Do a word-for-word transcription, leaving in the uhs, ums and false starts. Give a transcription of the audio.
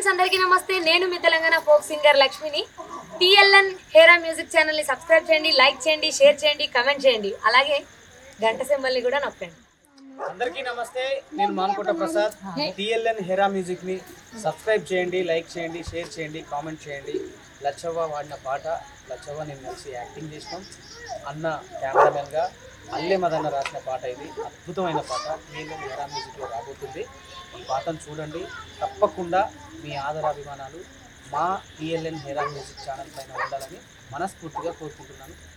Friends అందరికీ నమస్తే. నేను మీ తెలంగాణ ఫోక్ సింగర్ లక్ష్మిని. టిఎల్ఎన్ హేరా మ్యూజిక్ ఛానల్ని సబ్స్క్రైబ్ చేయండి, లైక్ చేయండి, షేర్ చేయండి, కమెంట్ చేయండి. అలాగే గంట సింబల్ని కూడా నొక్కండి. అందరికీ నమస్తే. నేను మాన్కోట ప్రసాద్. టిఎల్ఎన్ హెరా మ్యూజిక్ని సబ్స్క్రైబ్ చేయండి, లైక్ చేయండి, షేర్ చేయండి, కామెంట్ చేయండి. లచ్చవ్వ వాడిన పాట, లచ్చవ్వ నేను కలిసి యాక్టింగ్ చేసినాం. అన్న కెమెరామెన్గా అల్లే మదన్న రాసిన పాట ఇది. అద్భుతమైన పాట టిఎల్ఎన్ హెరా మ్యూజిక్లో రాబోతుంది. ఈ పాటను చూడండి. తప్పకుండా మీ ఆదరాభిమానాలు మా టిఎల్ఎన్ హెరా మ్యూజిక్ ఛానల్ పైన ఉండాలని మనస్ఫూర్తిగా కోరుకుంటున్నాను.